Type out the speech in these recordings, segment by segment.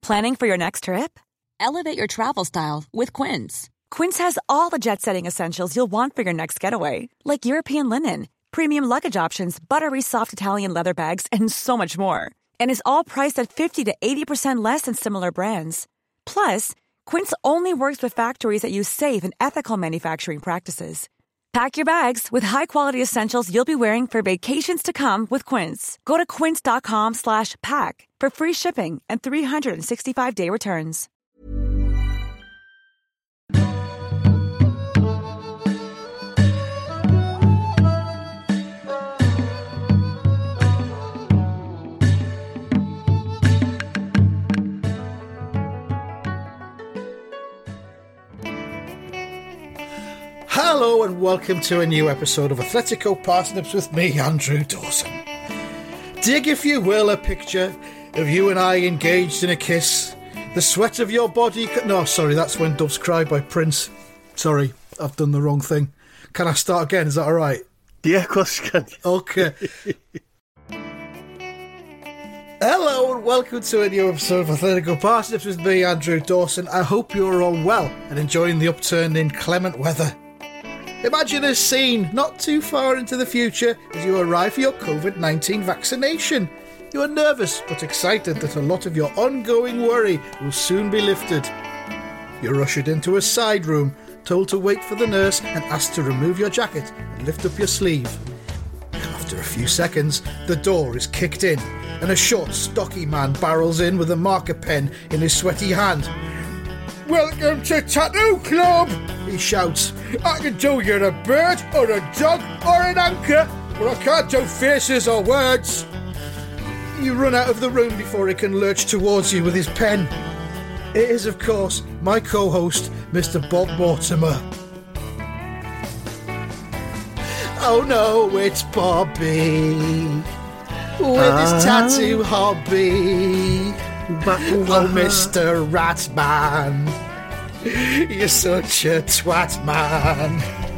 Planning for your next trip? Elevate your travel style with Quince. Quince has all the jet-setting essentials you'll want for your next getaway, like European linen, premium luggage options, buttery soft Italian leather bags, and so much more. And is all priced at 50 to 80% less than similar brands. Plus, Quince only works with factories that use safe and ethical manufacturing practices. Pack your bags with high-quality essentials you'll be wearing for vacations to come with Quince. Go to quince.com/pack for free shipping and 365-day returns. Hello and welcome to a new episode of Athletico Parsnips with me, Andrew Dawson. Dig, if you will, a picture of you and I engaged in a kiss. The sweat of your body... No, sorry, that's When Doves Cry by Prince. Sorry, I've done the wrong thing. Can I start again? Is that all right? Yeah, of course you can. Okay. Hello and welcome to a new episode of Athletico Parsnips with me, Andrew Dawson. I hope you're all well and enjoying the upturn in clement weather. Imagine a scene not too far into the future as you arrive for your COVID-19 vaccination. You are nervous but excited that a lot of your ongoing worry will soon be lifted. You're ushered into a side room, told to wait for the nurse and asked to remove your jacket and lift up your sleeve. After a few seconds, the door is kicked in and a short, stocky man barrels in with a marker pen in his sweaty hand. "Welcome to Tattoo Club," he shouts. "I can do you're a bird or a dog or an anchor, but I can't do faces or words." You run out of the room before he can lurch towards you with his pen. It is, of course, my co-host, Mr. Bob Mortimer. Oh no, it's Bobby with his tattoo hobby. Oh, Mr. Ratman, you're such a twat, man.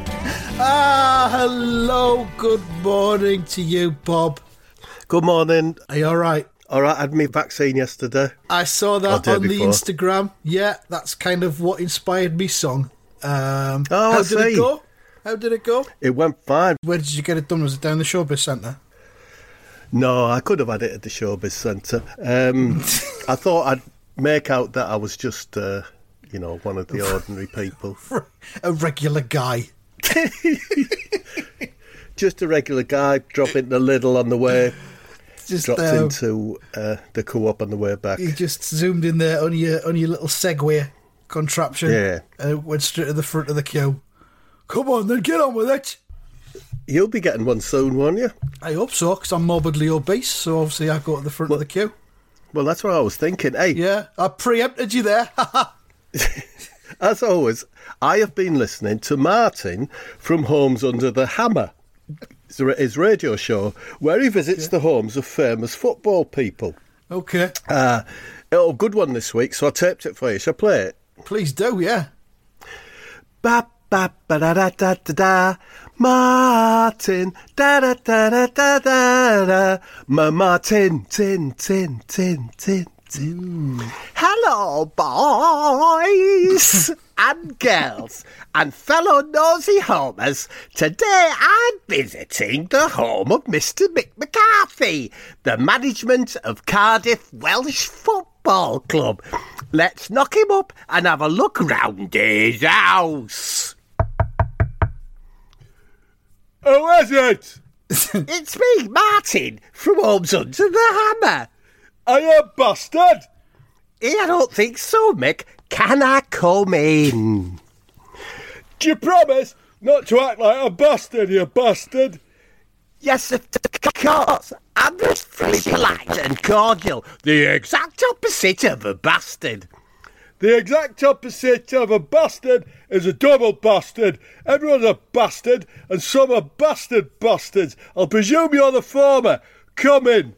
Hello, good morning to you, Bob. Good morning. Are you all right? All right, I had my vaccine yesterday. I saw that on the Instagram. Yeah, that's kind of what inspired me song. How did it go? How did it go? It went fine. Where did you get it done? Was it down the Showbiz Centre? No, I could have had it at the Showbiz Centre. I thought I'd make out that I was just, one of the ordinary people. A regular guy. Just a regular guy, dropping the Lidl on the way. Just dropped into the Co-op on the way back. You just zoomed in there on your little Segway contraption. Yeah. And went straight to the front of the queue. Come on, then, get on with it. You'll be getting one soon, won't you? I hope so, because I'm morbidly obese, so obviously I go to the front of the queue. Well, that's what I was thinking. Hey, yeah, I preempted you there. As always, I have been listening to Martin from Homes Under the Hammer, his radio show, where he visits the homes of famous football people. Okay. A good one this week, so I taped it for you. Shall I play it? Please do, yeah. Ba ba ba da da da da da. Martin, da da da da da da da. Martin, tin, tin, tin, tin, tin. Hello, boys and girls and fellow nosy homers. Today I'm visiting the home of Mr. Mick McCarthy, the management of Cardiff Welsh Football Club. Let's knock him up and have a look round his house. Who is it? It's me, Martin, from Homes Under the Hammer. Are you a bastard? I don't think so, Mick. Can I come in? Do you promise not to act like a bastard, you bastard? Yes, of course. I'm just very polite and cordial. The exact opposite of a bastard. The exact opposite of a bastard is a double bastard. Everyone's a bastard, and some are bastard bastards. I'll presume you're the former. Come in.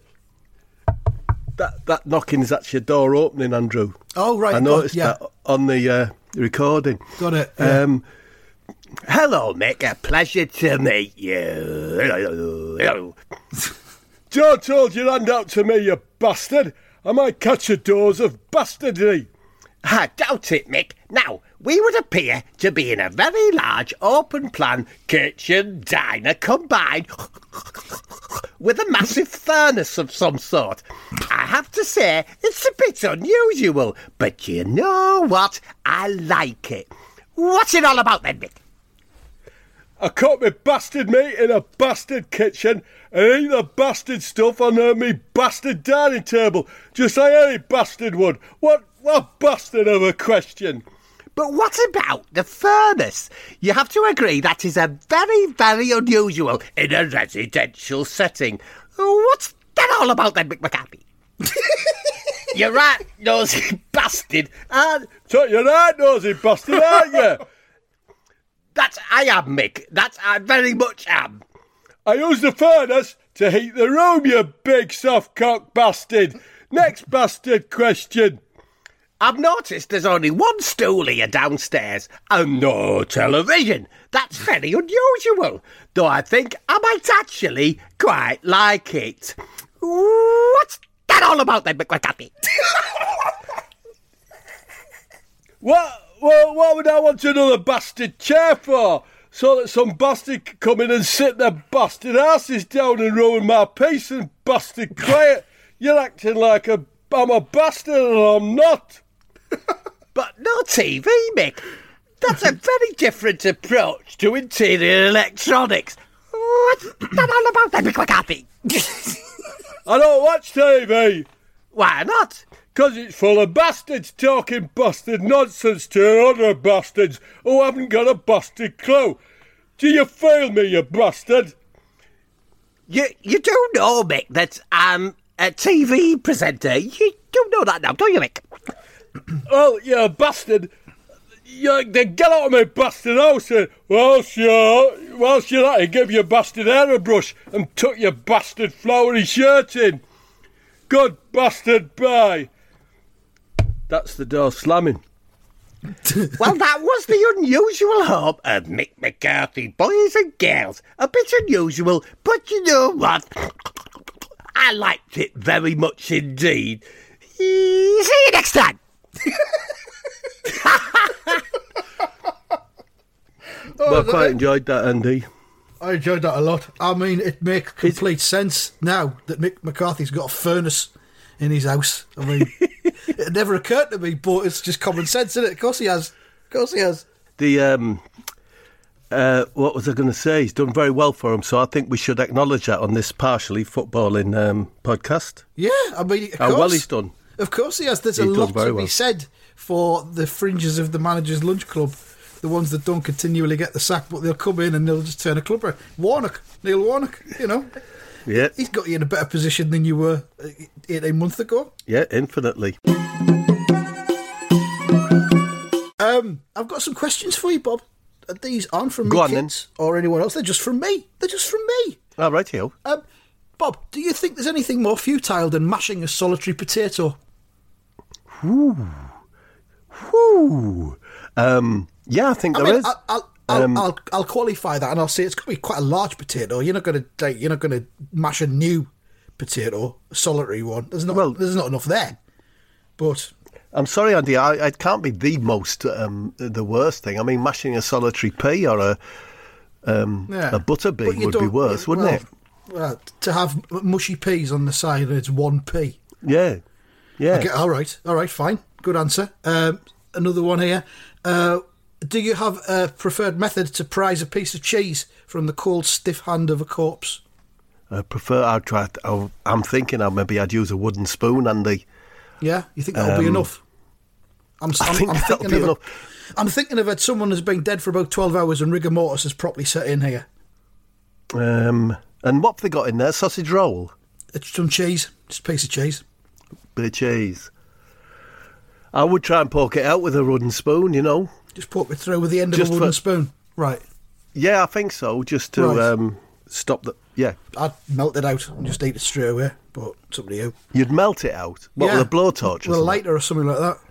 That knocking is actually a door opening, Andrew. Oh, right. I noticed that on the recording. Got it. Yeah. Hello, Mick. A pleasure to meet you. Joe told you to hand out to me, you bastard. I might catch a dose of bastardry. I doubt it, Mick. Now, we would appear to be in a very large open-plan kitchen diner combined with a massive furnace of some sort. I have to say, it's a bit unusual, but you know what? I like it. What's it all about then, Mick? I cook me bastard meat in a bastard kitchen and eat the bastard stuff on me bastard dining table, just like any bastard would. What bastard of a question? But what about the furnace? You have to agree that is a very, very unusual in a residential setting. What's that all about then, Mick McCarthy? You're right, nosy bastard. So you're right, nosy bastard, aren't you? I am, Mick. I very much am. I use the furnace to heat the room, you big soft-cock bastard. Next bastard question. I've noticed there's only one stool here downstairs and no television. That's very unusual, though I think I might actually quite like it. What's that all about then, Mick McCarthy? What would I want another bastard chair for? So that some bastard could come in and sit their bastard asses down and ruin my peace and bastard quiet. You're acting like I'm a bastard and I'm not. But no TV, Mick. That's a very different approach to interior electronics. What's that all about then, Mick McCarthy? I don't watch TV. Why not? 'Cause it's full of bastards talking bastard nonsense to other bastards who haven't got a bastard clue. Do you feel me, you bastard? You do know, Mick, that I'm a TV presenter. You do know that now, don't you, Mick? Well, you're a bastard. Then get out of my bastard house and, whilst you're at it, give your bastard hair a brush and tuck your bastard flowery shirt in. Good bastard, bye. That's the door slamming. Well, that was the unusual home of Mick McCarthy, boys and girls. A bit unusual, but you know what? I liked it very much indeed. See you next time. I quite enjoyed that, Andy. I enjoyed that a lot. I mean, it makes complete sense now that Mick McCarthy's got a furnace in his house. I mean, it never occurred to me, but it's just common sense, isn't it? Of course he has. The what was I going to say? He's done very well for him, so I think we should acknowledge that on this partially footballing podcast. Yeah, I mean, of how course. well he's done. Of course he has. There's a lot to be said for the fringes of the manager's lunch club, the ones that don't continually get the sack, but they'll come in and they'll just turn a club around. Neil Warnock, you know. Yeah. He's got you in a better position than you were 18 months ago. Yeah, infinitely. I've got some questions for you, Bob. These aren't from Go me on, kids or anyone else. They're just from me. All right, Hugh. Bob, do you think there's anything more futile than mashing a solitary potato? Yeah, I think there is. I'll qualify that and I'll say it's going to be quite a large potato. You're not going to mash a new potato, a solitary one. There's not enough there. But I'm sorry, Andy. It can't be the most the worst thing. I mean, mashing a solitary pea or a butter bean would be worse, wouldn't it? Well, to have mushy peas on the side and it's one pea. Yeah. Okay, all right, fine. Good answer. Another one here. Do you have a preferred method to prise a piece of cheese from the cold, stiff hand of a corpse? I'm thinking I'd use a wooden spoon, Andy. Yeah, you think that'll be enough? I'm thinking of someone who's been dead for about 12 hours and rigor mortis has properly set in here. And what have they got in there? Sausage roll? It's some cheese, just a piece of cheese. Bit of cheese. I would try and poke it out with a wooden spoon, you know. Just poke it through with the end of a wooden spoon. Right. Yeah, I think so, just to stop the... Yeah. I'd melt it out and just eat it straight away, but it's up to you. You'd melt it out? What, with a blowtorch or with a lighter or something like that.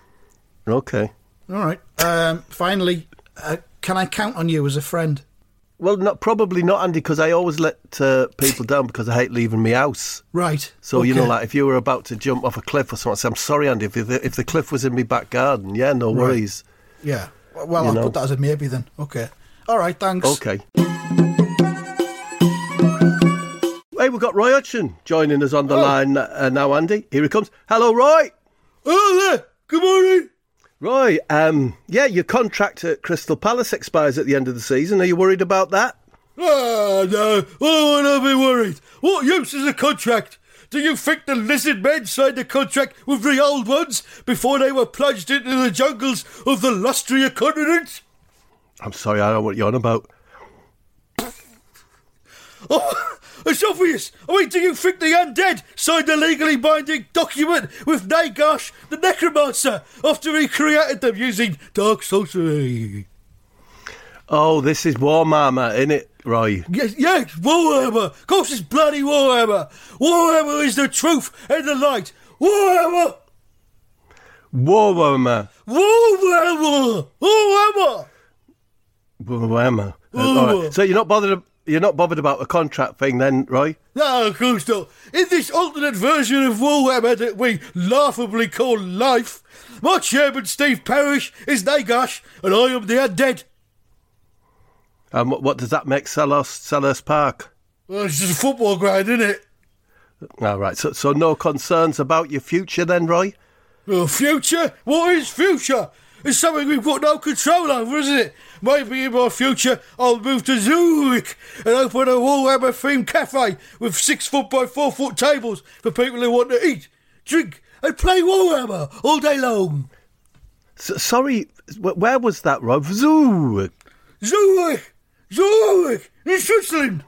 Okay. All right. Finally, can I count on you as a friend? Well, probably not, Andy, because I always let people down because I hate leaving my house. Right. So, okay. like if you were about to jump off a cliff or something, I'd say, I'm sorry, Andy, if the cliff was in my back garden, yeah, no worries. Yeah. Well, I'll put that as a maybe then. Okay. All right, thanks. Okay. Hey, we've got Roy Hodgson joining us on the line now, Andy. Here he comes. Hello, Roy. Hello there. Good morning. Roy, your contract at Crystal Palace expires at the end of the season. Are you worried about that? No. Why would I be worried? What use is a contract? Do you think the lizard men signed a contract with the old ones before they were plunged into the jungles of the Lustria continent? I'm sorry, I don't know what you're on about. Oh, it's obvious. I mean, do you think the undead signed a legally binding document with Nagash, the necromancer, after he created them using dark sorcery? Oh, this is Warhammer, isn't it, Roy? Yes, Warhammer. Of course it's bloody Warhammer. Warhammer is the truth and the light. Warhammer. Warhammer. Warhammer. Warhammer. Warhammer. All right. So you're not bothered about the contract thing then, Roy? No, of course not. In this alternate version of Warhammer that we laughably call life, my chairman Steve Parrish is Nagash and I am the undead. And what does that make Selhurst Park? Well, it's just a football ground, isn't it? All right, so no concerns about your future then, Roy? Well, future? What is future? It's something we've got no control over, isn't it? Maybe in my future I'll move to Zurich and open a Warhammer-themed cafe with 6-foot by 4-foot tables for people who want to eat, drink and play Warhammer all day long. Sorry, where was that, Roy? Zurich. Zurich! In Switzerland!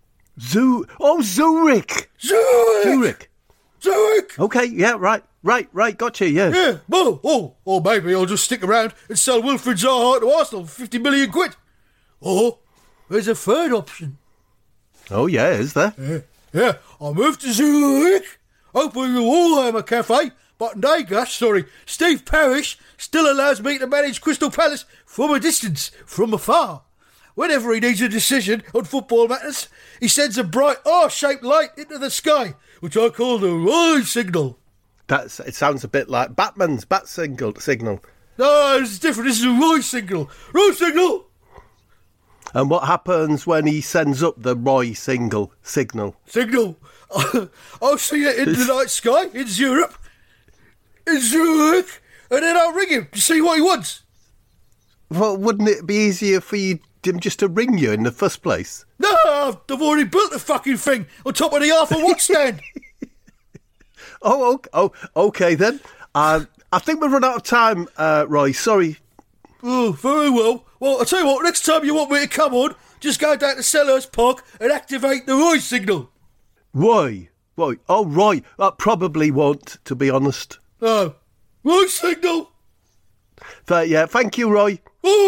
Zurich! Zurich! Okay, yeah, right, gotcha, yeah. Yeah, well, or maybe I'll just stick around and sell Wilfred Zaha to Arsenal for 50 million quid. Or there's a third option. Oh, yeah, is there? Yeah, I'll move to Zurich, open the Warhammer Cafe, but Steve Parrish still allows me to manage Crystal Palace from a distance, from afar. Whenever he needs a decision on football matters, he sends a bright R-shaped light into the sky, which I call the Roy signal. It sounds a bit like Batman's bat signal. No, it's different. This is a Roy signal. Roy signal! And what happens when he sends up the Roy signal? Signal. I'll see it in the night sky in Zurich, and then I'll ring him to see what he wants. Well, wouldn't it be easier for him just to ring you in the first place? No, I've already built the fucking thing on top of the Arthur watch stand. Oh, okay then. I think we've run out of time, Roy. Sorry. Oh, very well. Well, I'll tell you what, next time you want me to come on, just go down to Selhurst Park and activate the Roy signal. Roy? Oh, Roy. That probably won't, to be honest. Oh, Roy signal. Yeah, thank you, Roy.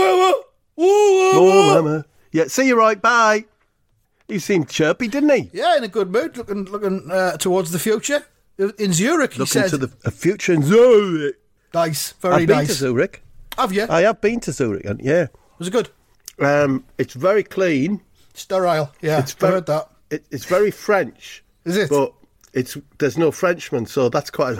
Oh, Mama. Yeah, see you, Roy. Bye. He seemed chirpy, didn't he? Yeah, in a good mood, looking towards the future. In Zurich, he said. Looking to the future in Zurich. Nice, very I've been nice. to Zurich. Have you? I have been to Zurich, yeah. Was it good? It's very clean. Sterile, yeah. I heard that. It's very French. Is it? But there's no Frenchman, so that's quite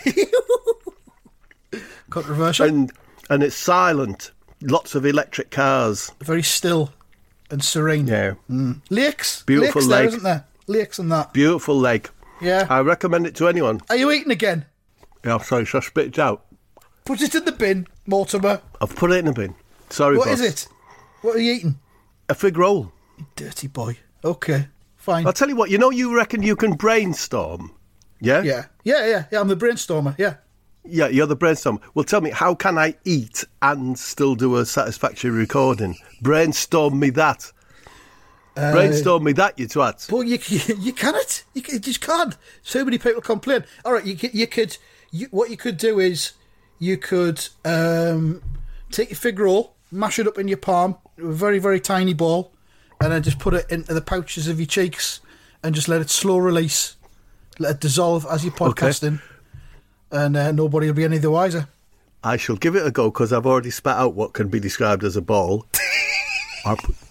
controversial. And it's silent. Lots of electric cars. Very still and serene. Yeah. Lakes. Beautiful lakes lake. there, isn't there? Lakes and that. Beautiful lake. Yeah. I recommend it to anyone. Are you eating again? Yeah, sorry, should I spit it out? Put it in the bin, Mortimer. I've put it in the bin. Sorry, What boss. is it? What are you eating? A fig roll. You dirty boy. Okay, fine. I'll tell you what, you reckon you can brainstorm? Yeah? Yeah, I'm the brainstormer, yeah. Yeah, you're the brainstormer. Well, tell me, how can I eat and still do a satisfactory recording? Brainstorm me that. Brainstorm me that, you twat. Well, you cannot. You just can't. So many people complain. All right, what you could do is you could take your fig roll, mash it up in your palm, a very, very tiny ball, and then just put it into the pouches of your cheeks and just let it slow release. Let it dissolve as you're podcasting, and nobody will be any the wiser. I shall give it a go because I've already spat out what can be described as a ball.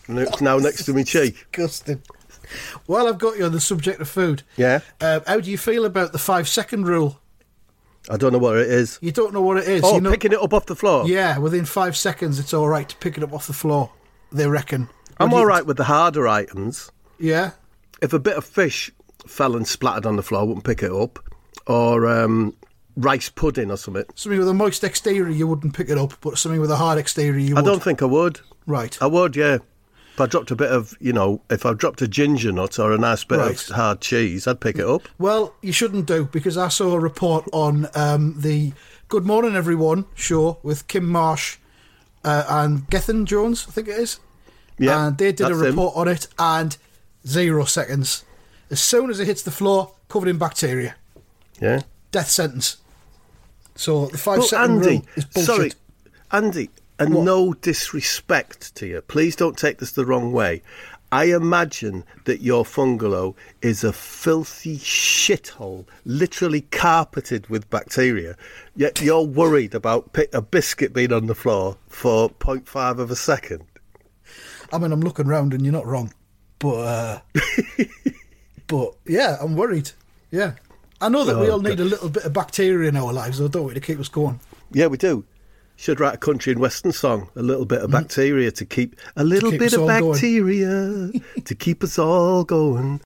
and it's now next to my cheek. Disgusting. While I've got you on the subject of food, Yeah. How do you feel about the 5-second rule? I don't know what it is. You don't know what it is. Oh, you know, picking it up off the floor? Yeah, within 5 seconds it's all right to pick it up off the floor, they reckon. I'm What do all you- right with the harder items. Yeah? If a bit of fish fell and splattered on the floor, I wouldn't pick it up. Or rice pudding or something. Something with a moist exterior you wouldn't pick it up, but something with a hard exterior you would. I don't think I would. Right. I would, yeah. If I dropped a bit of, if I dropped a ginger nut or a nice bit Right. of hard cheese, I'd pick it up. Well, you shouldn't do, because I saw a report on the Good Morning Everyone show with Kim Marsh and Gethin Jones, I think it is. Yeah, And they did a that's him. report on it, and 0 seconds. As soon as it hits the floor, covered in bacteria. Yeah. Death sentence. So the 5 Well, second Andy, rule is bullshit. sorry, Andy, and What? no disrespect to you. Please don't take this the wrong way. I imagine that your bungalow is a filthy shithole, literally carpeted with bacteria. Yet you're worried about a biscuit being on the floor for 0.5 of a second. I mean, I'm looking round and you're not wrong. But, but yeah, I'm worried. Yeah. I know that we all need a little bit of bacteria in our lives, though, don't we, to keep us going? Yeah, we do. Should write a country and western song. A little bit of bacteria to keep... A little keep bit us of all going. bacteria to keep us all going.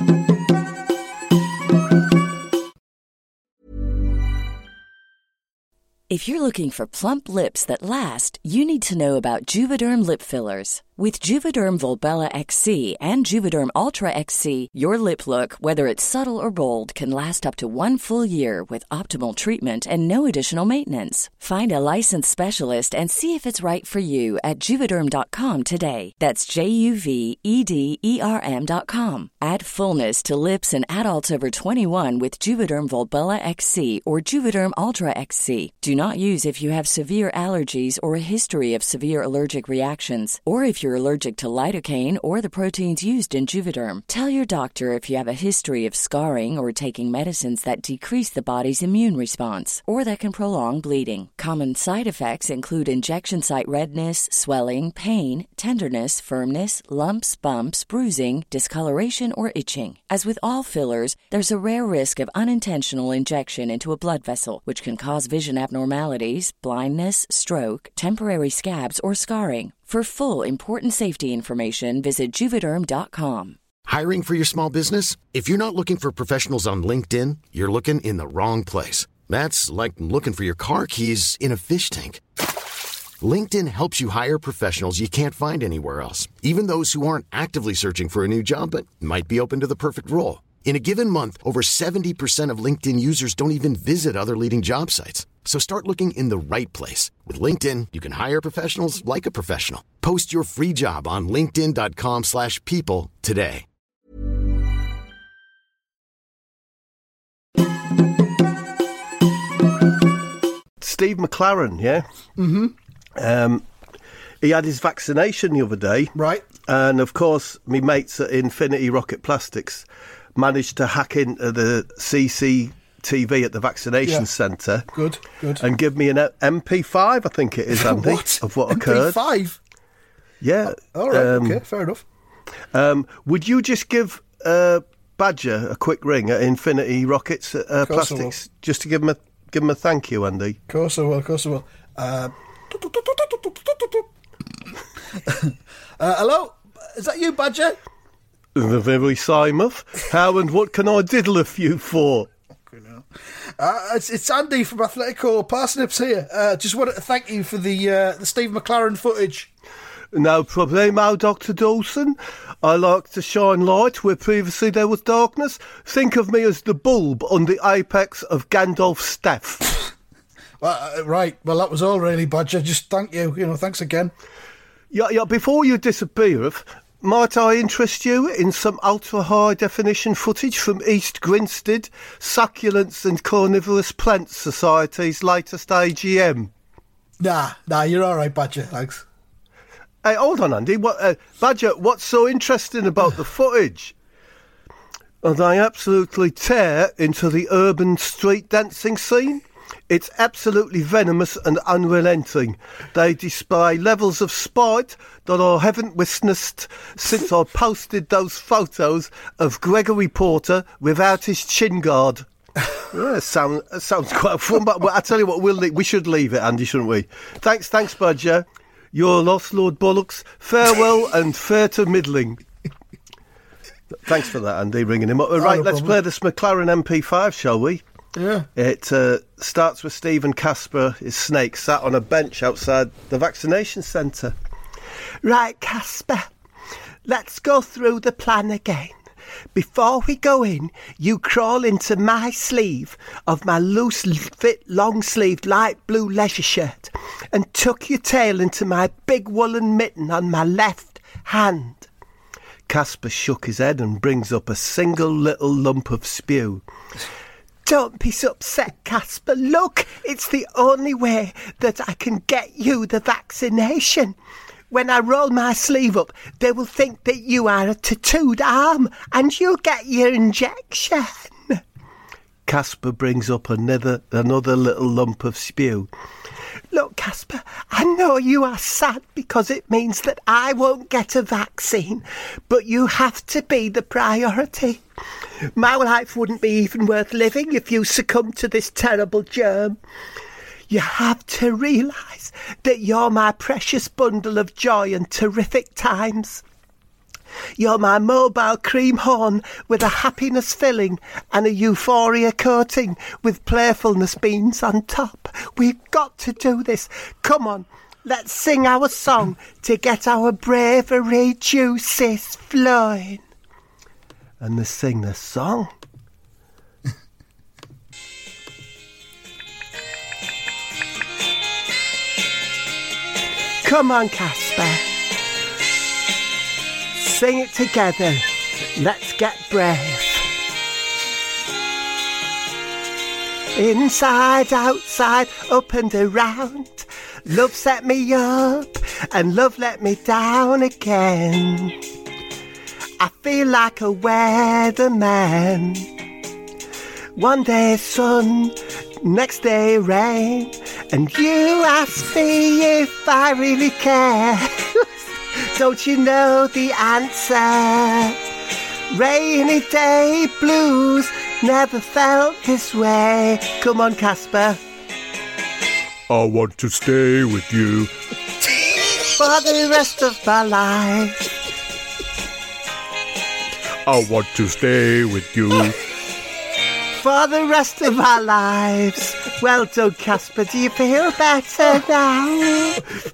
If you're looking for plump lips that last, you need to know about Juvederm lip fillers. With Juvederm Volbella XC and Juvederm Ultra XC, your lip look, whether it's subtle or bold, can last up to 1 full year with optimal treatment and no additional maintenance. Find a licensed specialist and see if it's right for you at Juvederm.com today. That's JUVEDERM.com. Add fullness to lips in adults over 21 with Juvederm Volbella XC or Juvederm Ultra XC. Do not use if you have severe allergies or a history of severe allergic reactions, or if you're allergic to lidocaine or the proteins used in Juvederm. Tell your doctor if you have a history of scarring or taking medicines that decrease the body's immune response or that can prolong bleeding. Common side effects include injection site redness, swelling, pain, tenderness, firmness, lumps, bumps, bruising, discoloration, or itching. As with all fillers, there's a rare risk of unintentional injection into a blood vessel, which can cause vision abnormalities, blindness, stroke, temporary scabs, or scarring. For full, important safety information, visit Juvederm.com. Hiring for your small business? If you're not looking for professionals on LinkedIn, you're looking in the wrong place. That's like looking for your car keys in a fish tank. LinkedIn helps you hire professionals you can't find anywhere else, even those who aren't actively searching for a new job but might be open to the perfect role. In a given month, over 70% of LinkedIn users don't even visit other leading job sites. So start looking in the right place. With LinkedIn, you can hire professionals like a professional. Post your free job on linkedin.com/people today. Steve McLaren, yeah? Mm-hmm. He had his vaccination the other day. Right. And, of course, my mates at Infinity Rocket Plastics managed to hack into the CCTV at the vaccination centre. Good. And give me an MP5, I think it is, Andy, What? of what occurred. MP5? Yeah. All right, okay, fair enough. Would you just give Badger a quick ring at Infinity Rockets course I Plastics just to give him a thank you, Andy? Of course I will. Hello? Is that you, Badger? The very Simon. How and what can I diddle of you for? It's Andy from Athletico Parsnips here. Just wanted to thank you for the Steve McLaren footage. No problemo, Dr. Dawson. I like to shine light where previously there was darkness. Think of me as the bulb on the apex of Gandalf's staff. Right, well, that was all really, Badger. Just thank you. Thanks again. Yeah, before you disappear, might I interest you in some ultra-high definition footage from East Grinstead, Succulents and Carnivorous Plant Society's latest AGM? Nah, you're all right, Badger. Thanks. Hey, hold on, Andy. Badger, what's so interesting about the footage? They absolutely tear into the urban street dancing scene. It's absolutely venomous and unrelenting. They display levels of spite that I haven't witnessed since I posted those photos of Gregory Porter without his chin guard. Yeah, sounds quite fun, but I tell you what, we should leave it, Andy, shouldn't we? Thanks, Badger. You're lost, Lord Bollocks. Farewell and fair to middling. Thanks for that, Andy, ringing him up. Right, let's play this McLaren MP5, shall we? Yeah. It starts with Steve and Casper, his snake, sat on a bench outside the vaccination centre. Right, Casper, let's go through the plan again. Before we go in, you crawl into my sleeve of my loose-fit, long-sleeved, light blue leisure shirt and tuck your tail into my big woolen mitten on my left hand. Casper shook his head and brings up a single little lump of spew. Don't be so upset, Casper. Look, it's the only way that I can get you the vaccination. When I roll my sleeve up, they will think that you are a tattooed arm and you'll get your injection. Casper brings up another little lump of spew. Look, Casper, I know you are sad because it means that I won't get a vaccine, but you have to be the priority. My life wouldn't be even worth living if you succumbed to this terrible germ. You have to realise that you're my precious bundle of joy and terrific times. You're my mobile cream horn with a happiness filling and a euphoria coating with playfulness beans on top. We've got to do this. Come on, let's sing our song to get our bravery juices flowing. And they sing the song. Come on, Casper. Sing it together. Let's get brave. Inside, outside, up and around. Love set me up and love let me down again. I feel like a weatherman. One day sun, next day rain. And you ask me if I really care. Don't you know the answer? Rainy day blues, never felt this way. Come on, Casper. I want to stay with you For the rest of my life. I want to stay with you For the rest of our lives. Well done, Casper. Do you feel better now?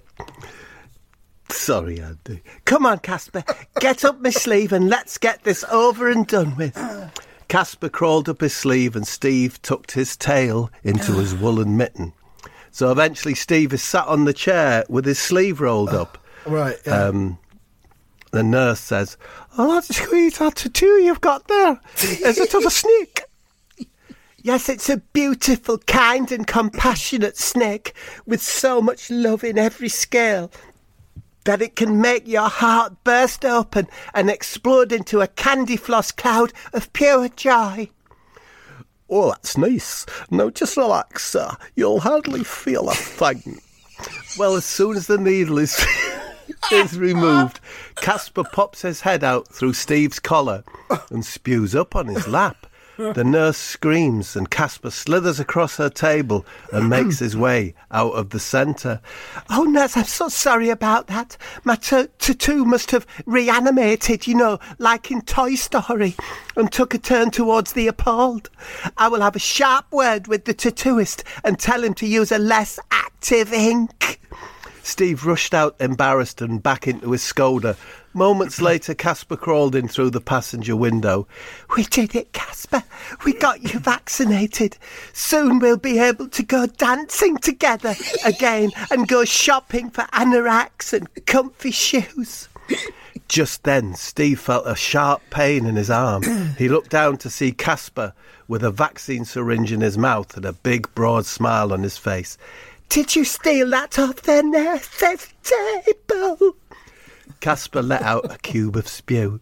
Sorry, Andy. Come on, Casper. Get up my sleeve and let's get this over and done with. Casper crawled up his sleeve and Steve tucked his tail into his woolen mitten. So eventually Steve is sat on the chair with his sleeve rolled up. Right, yeah. The nurse says, Oh, that's sweet, that tattoo you've got there. Is it of a snake? Yes, it's a beautiful, kind and compassionate snake with so much love in every scale that it can make your heart burst open and explode into a candy floss cloud of pure joy. Oh, that's nice. Now just relax, sir. You'll hardly feel a thing. Well, as soon as the needle is removed, Casper pops his head out through Steve's collar and spews up on his lap. The nurse screams and Casper slithers across her table and makes his way out of the centre. Oh, nurse, I'm so sorry about that. My tattoo must have reanimated, like in Toy Story, and took a turn towards the appalled. I will have a sharp word with the tattooist and tell him to use a less active ink. Steve rushed out embarrassed and back into his Skoda. Moments later, Casper crawled in through the passenger window. We did it, Casper. We got you vaccinated. Soon we'll be able to go dancing together again and go shopping for anoraks and comfy shoes. Just then, Steve felt a sharp pain in his arm. He looked down to see Casper with a vaccine syringe in his mouth and a big, broad smile on his face. Did you steal that off the nurse's table? Casper let out a cube of spew.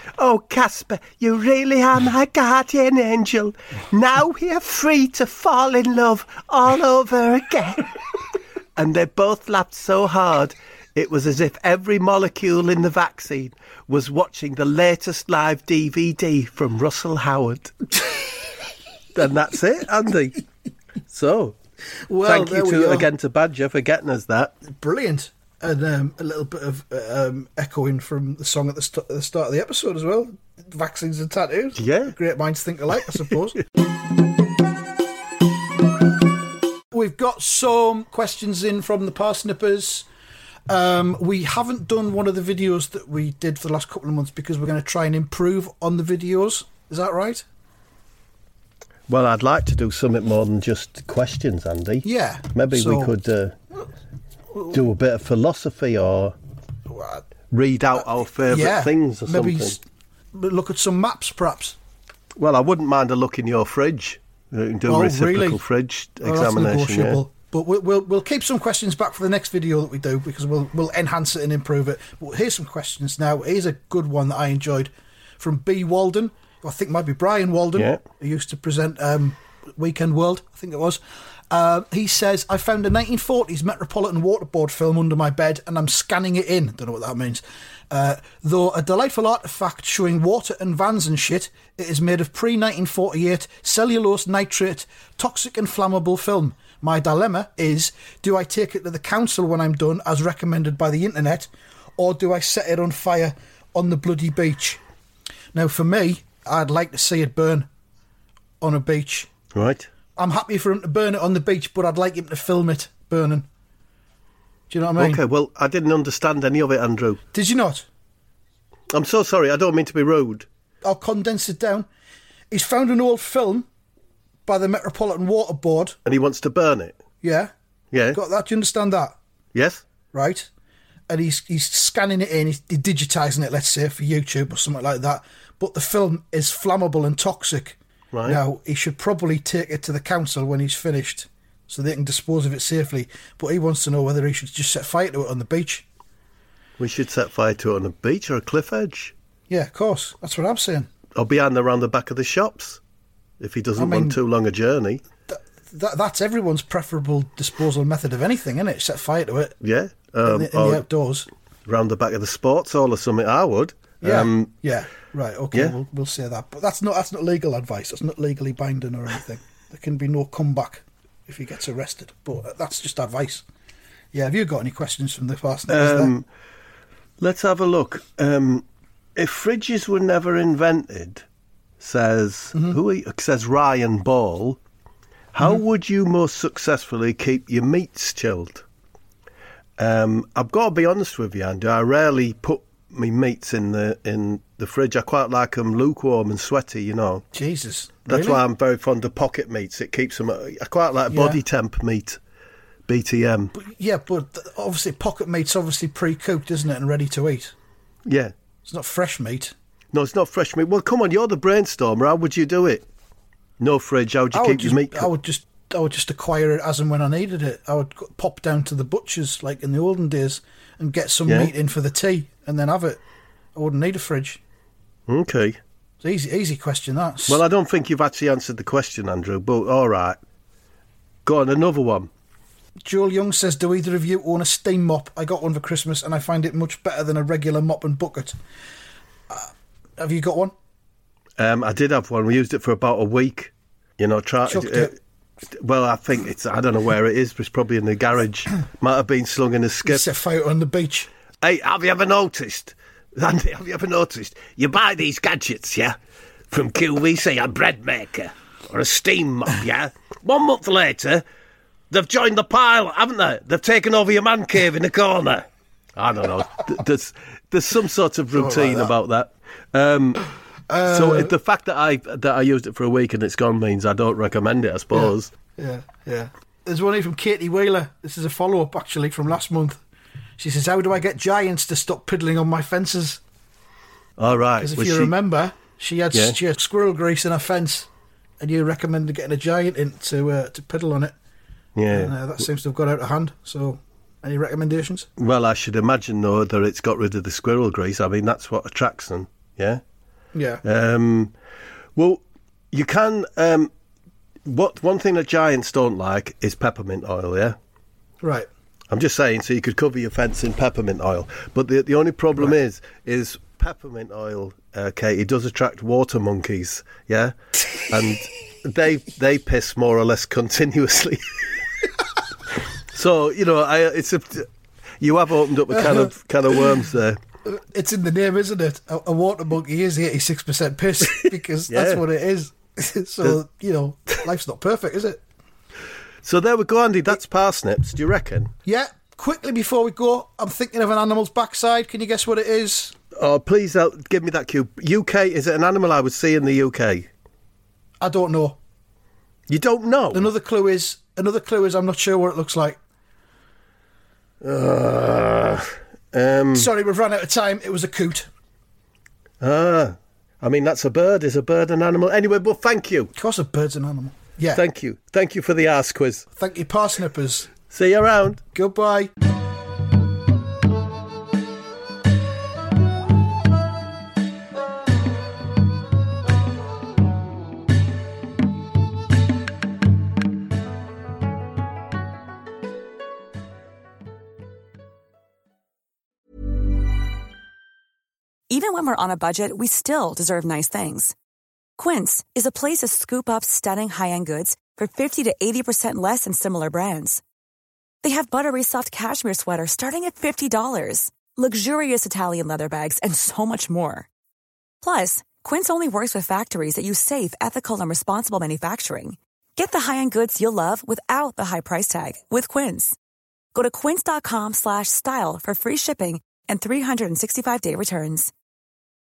Oh, Casper, you really are my guardian angel. Now we are free to fall in love all over again. And they both laughed so hard, it was as if every molecule in the vaccine was watching the latest live DVD from Russell Howard. And that's it, Andy. So, thank you again to Badger for getting us that. Brilliant. And a little bit of echoing from the song at the start of the episode as well. Vaccines and tattoos. Yeah. Great minds think alike, I suppose. We've got some questions in from the Parsnippers. We haven't done one of the videos that we did for the last couple of months because we're going to try and improve on the videos. Is that right? Well, I'd like to do something more than just questions, Andy. Yeah. Maybe we could do a bit of philosophy or read out our favourite things or maybe something. Look at some maps, perhaps. Well, I wouldn't mind a look in your fridge. You can do a reciprocal fridge examination. That's negotiable. But we'll keep some questions back for the next video that we do because we'll enhance it and improve it. But here's some questions now. Here's a good one that I enjoyed from B. Walden. I think it might be Brian Walden, who used to present Weekend World, I think it was. He says, I found a 1940s Metropolitan Water Board film under my bed and I'm scanning it in. Don't know what that means. Though a delightful artefact showing water and vans and shit, it is made of pre-1948 cellulose nitrate, toxic and flammable film. My dilemma is, do I take it to the council when I'm done, as recommended by the internet, or do I set it on fire on the bloody beach? Now, for me, I'd like to see it burn on a beach. Right. I'm happy for him to burn it on the beach, but I'd like him to film it burning. Do you know what I mean? Okay, well, I didn't understand any of it, Andrew. Did you not? I'm so sorry, I don't mean to be rude. I'll condense it down. He's found an old film by the Metropolitan Water Board. And he wants to burn it? Yeah. Yeah. Got that? Do you understand that? Yes. Right. And he's scanning it in, he's digitising it, let's say, for YouTube or something like that. But the film is flammable and toxic. Right. Now, he should probably take it to the council when he's finished so they can dispose of it safely. But he wants to know whether he should just set fire to it on the beach. We should set fire to it on a beach or a cliff edge. Yeah, of course. That's what I'm saying. Or behind around the back of the shops, if he doesn't want too long a journey. That's everyone's preferable disposal method of anything, isn't it? Set fire to it. Yeah. In the outdoors. Round the back of the sports hall or something, I would. Yeah. Yeah. Right. Okay. Yeah. We'll say that, but that's not legal advice. That's not legally binding or anything. There can be no comeback if he gets arrested. But that's just advice. Yeah. Have you got any questions from the person? Let's have a look. If fridges were never invented, says says Ryan Ball, how would you most successfully keep your meats chilled? I've got to be honest with you, Andy. I rarely put my meats in the fridge. I quite like them lukewarm and sweaty, you know. Jesus, that's really? why I'm very fond of pocket meats. It keeps them. I quite like body temp meat, BTM. But obviously pocket meat's obviously pre-cooked, isn't it, and ready to eat. Yeah, it's not fresh meat. No, it's not fresh meat. Well, come on, you're the brainstormer. How would you do it? No fridge. How would you keep your meat cooked? I would just acquire it as and when I needed it. I would pop down to the butcher's like in the olden days and get some meat in for the tea and then have it. I wouldn't need a fridge. Okay. It's easy question, that. Well, I don't think you've actually answered the question, Andrew, but all right. Go on, another one. Joel Young says, do either of you own a steam mop? I got one for Christmas and I find it much better than a regular mop and bucket. Have you got one? I did have one. We used it for about a week. You know, well, I think I don't know where it is, but it's probably in the garage. Might have been slung in a skip. Set fire on the beach. Hey, have you ever noticed, Andy, you buy these gadgets, yeah, from QVC, a bread maker, or a steam mop, yeah? 1 month later, they've joined the pile, haven't they? They've taken over your man cave in the corner. I don't know. There's some sort of routine about that. So the fact that I used it for a week and it's gone means I don't recommend it, I suppose. Yeah. There's one here from Katie Wheeler. This is a follow-up, actually, from last month. She says, how do I get giants to stop piddling on my fences? All right. Because if you remember, she had squirrel grease in her fence and you recommended getting a giant in to piddle on it. Yeah. And that seems to have got out of hand. So, any recommendations? Well, I should imagine, though, that it's got rid of the squirrel grease. I mean, that's what attracts them, yeah? Yeah. Well, you can. One thing that giants don't like is peppermint oil. Yeah. Right. I'm just saying, so you could cover your fence in peppermint oil. But the only problem is peppermint oil, Katie, does attract water monkeys, yeah? And they piss more or less continuously. So, you know, you have opened up a can of worms there. It's in the name, isn't it? A water monkey is 86% piss, because that's what it is. So, you know, life's not perfect, is it? So there we go, Andy. That's parsnips. Do you reckon? Yeah. Quickly before we go, I'm thinking of an animal's backside. Can you guess what it is? Oh, please give me that cue. UK, is it an animal I would see in the UK? I don't know. You don't know? Another clue is I'm not sure what it looks like. Sorry, we've run out of time. It was a coot. I mean, that's a bird. Is a bird an animal? Anyway, well, thank you. Of course a bird's an animal. Yeah. Thank you. Thank you for the arse quiz. Thank you, parsnippers. See you around. Goodbye. Even when we're on a budget, we still deserve nice things. Quince is a place to scoop up stunning high-end goods for 50 to 80% less than similar brands. They have buttery soft cashmere sweaters starting at $50, luxurious Italian leather bags, and so much more. Plus, Quince only works with factories that use safe, ethical, and responsible manufacturing. Get the high-end goods you'll love without the high price tag with Quince. Go to quince.com/style for free shipping and 365-day returns.